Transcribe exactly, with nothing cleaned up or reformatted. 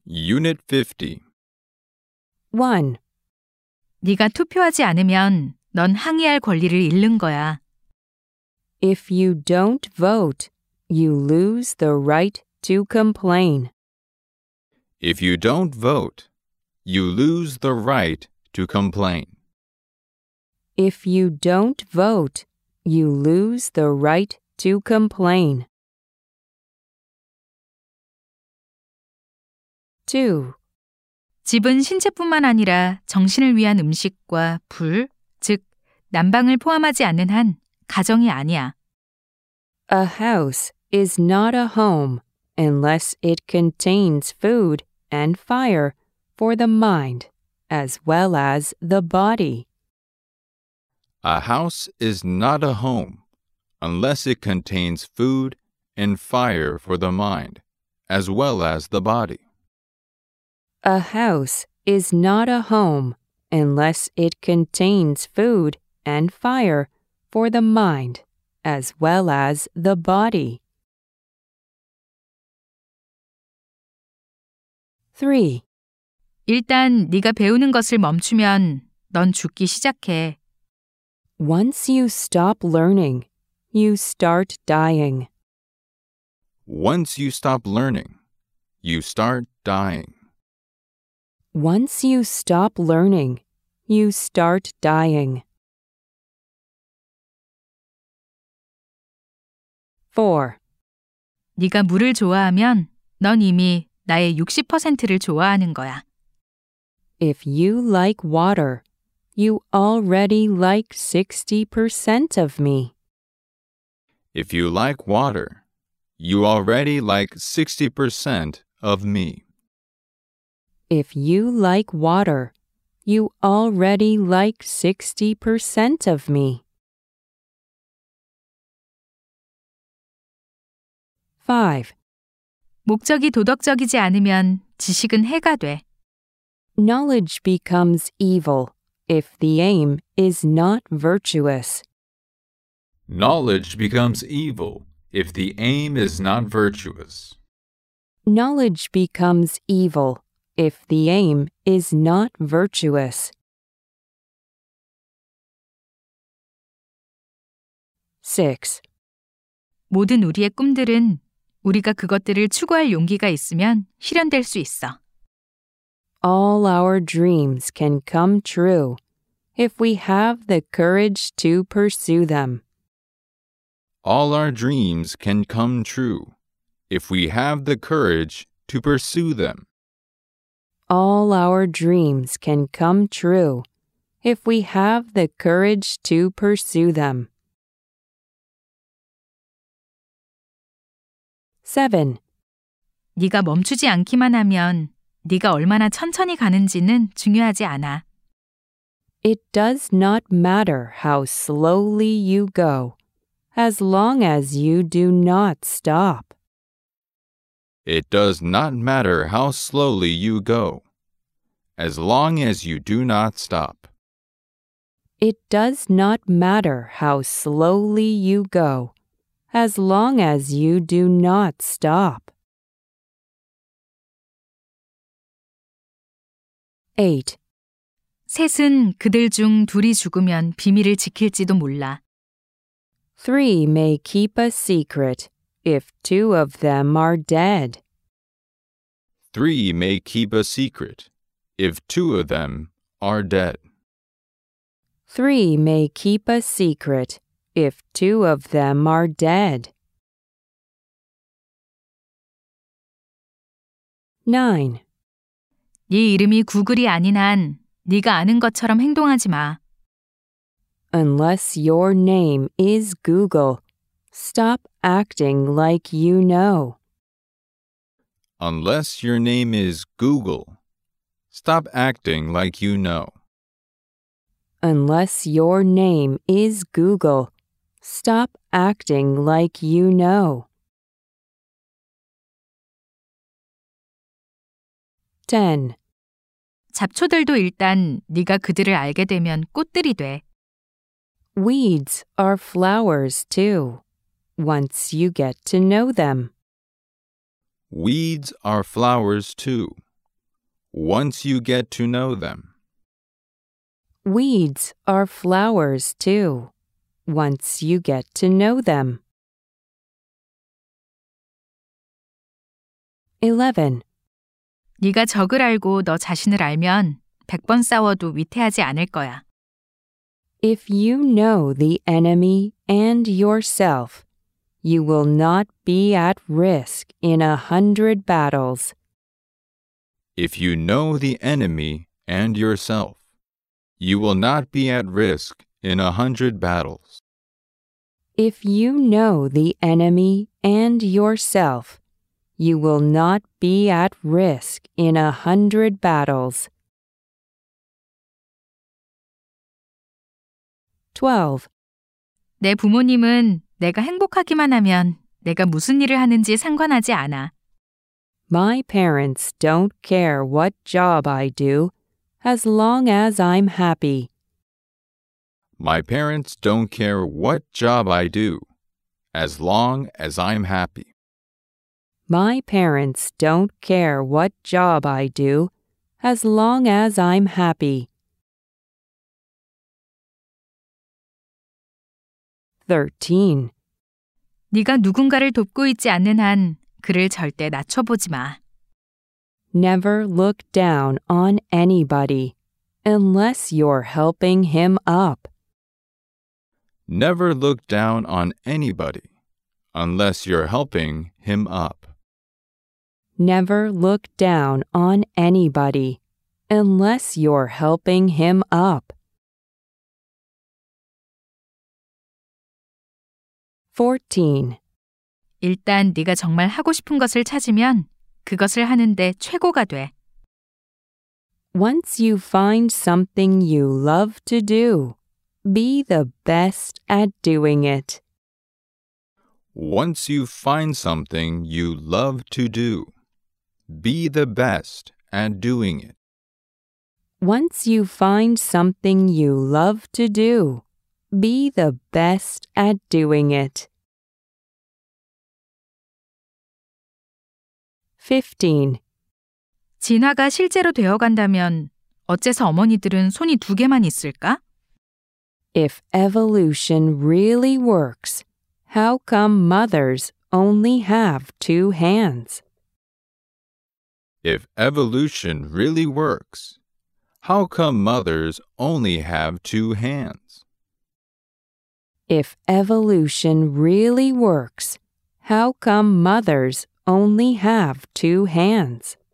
Unit fifty. one. 네가 투표하지 않으면 넌 항의할 권리를 잃는 거야. If you don't vote, you lose the right to complain. If you don't vote, you lose the right to complain. If you don't vote, you lose the right to complain. two. 집은 신체뿐만 아니라 정신을 위한 음식과 불, 즉 난방을 포함하지 않는 한 가정이 아니야. A house is not a home unless it contains food and fire for the mind as well as the body. A house is not a home unless it contains food and fire for the mind, as well as the body. A house is not a home unless it contains food and fire for the mind, as well as the body. three. 일단 네가 배우는 것을 멈추면 넌 죽기 시작해. Once you stop learning, you start dying. Once you stop learning, you start dying. Once you stop learning, you start dying. four. 네가 물을 좋아하면 넌 이미 나의 육십 퍼센트를 좋아하는 거야. If you like water, you already like sixty percent of me. If you like water, you already like sixty percent of me. If you like water, you already like sixty percent of me. five. 목적이 도덕적이지 않으면 지식은 해가 돼. Knowledge becomes evil if the aim is not virtuous. Knowledge becomes evil if the aim is not virtuous. Knowledge becomes evil if the aim is not virtuous. six. 모든 우리의 꿈들은 우리가 그것들을 추구할 용기가 있으면 실현될 수 있어. All our dreams can come true if we have the courage to pursue them. All our dreams can come true if we have the courage to pursue them. All our dreams can come true if we have the courage to pursue them. seven. 네가 멈추지 않기만 하면 네가 얼마나 천천히 가는지는 중요하지 않아. It does not matter how slowly you go, as long as you do not stop. It does not matter how slowly you go, as long as you do not stop. It does not matter how slowly you go, as long as you do not stop. eight. 셋은 그들 중 둘이 죽으면 비밀을 지킬지도 몰라. Three may keep a secret if two of them are dead. Three may keep a secret if two of them are dead. Three may keep a secret if two of them are dead. nine. 네 이름이 구글이 아닌 한 네가 아는 것처럼 행동하지 마. Unless your name is Google, stop acting like you know. Unless your name is Google, stop acting like you know. Unless your name is Google, stop acting like you know. ten. 잡초들도 일단 네가 그들을 알게 되면 꽃들이 돼. Weeds are flowers too, once you get to know them. Weeds are flowers too, once you get to know them. Weeds are flowers too, once you get to know them. eleven. 네가 적을 알고 너 자신을 알면 백 번 싸워도 위태하지 않을 거야. If you know the enemy and yourself, you will not be at risk in a hundred battles. If you know the enemy and yourself, you will not be at risk in a hundred battles. If you know the enemy and yourself, you will not be at risk in a hundred battles. twelve. 내 부모님은 내가 행복하기만 하면 내가 무슨 일을 하는지 상관하지 않아. My parents don't care what job I do as long as I'm happy. My parents don't care what job I do, as long as I'm happy. My parents don't care what job I do as long as I'm happy. thirteen. 네가 누군가를 돕고 있지 않는 한 그를 절대 낮춰보지 마. Never look down on anybody unless you're helping him up. Never look down on anybody unless you're helping him up. Never look down on anybody unless you're helping him up. fourteen. 일단 네가 정말 하고 싶은 것을 찾으면 그것을 하는데 최고가 돼. Once you find something you love to do, be the best at doing it. Once you find something you love to do, be the best at doing it. Once you find something you love to do, be the best at doing it. fifteen. 진화가 실제로 되어간다면 어째서 어머니들은 손이 두 개만 있을까? If evolution really works, how come mothers only have two hands? If evolution really works, how come mothers only have two hands? If evolution really works, how come mothers only have two hands?